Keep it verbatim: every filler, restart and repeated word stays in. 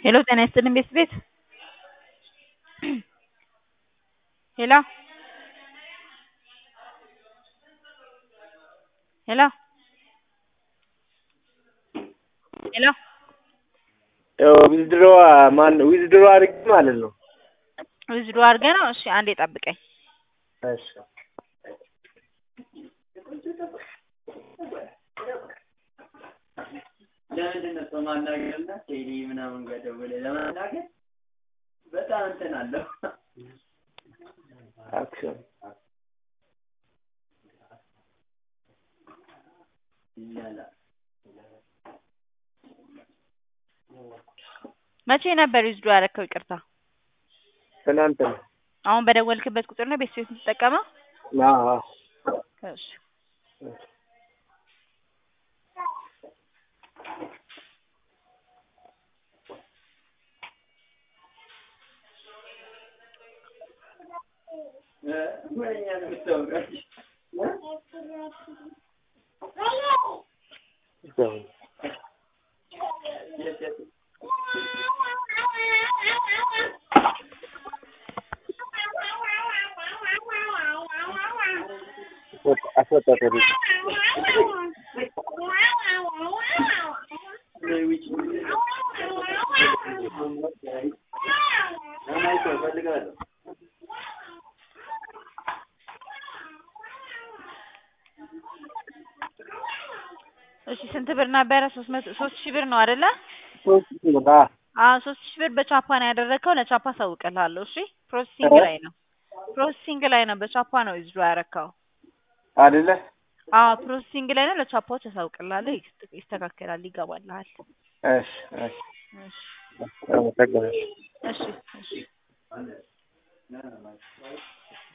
ሄሎ ጤና ይስጥልኝ ቤት ቤት ሄሎ ሄሎ ሄሎ ዊዝድሮ ማን ዊዝድሮ አድርጌ ማለት ነው። ዊዝድሮ አድርገህ ነው? እሺ አንዴ ጠብቀኝ። እሺ ለምንድን ነው ሰው ማናገርና ቴሌ ምናምን ጋር ደውለህ ለማናገር በጣም እንትን አለው። አክሽን ይላል። መቼ ነበር ዊዝድሮ ያደረከው? ይቅርታ ትናንት ነው። አሁን በደወልክበት ቁጥር ነው ቤት ቤት የምትጠቀመው? አዎ እሺ ምንኛ ነው የምታወራው? አስወጣት እሺ ስንት ብር ነበረ? ሶስት መቶ ሶስት ሺህ ብር ነው አይደለ? ሶስት ሺህ ብር አዎ ሶስት ሺህ ብር በቻፓ ነው ያደረከው። ለቻፓ አሳውቅልሃለሁ። እሺ ፕሮሰሲንግ ላይ ነው ፕሮሰሲንግ ላይ ነው። በቻፓ ነው ዊዝድሮ ያደረከው አይደለ? አዎ ፕሮሰሲንግ ላይ ነው። ለቻፓዎች አሳውቅልሃለሁ። ይስተካከላል፣ ይገባልሃል። እሺ እሺ እሺ አመሰግናለሁ። እሺ እሺ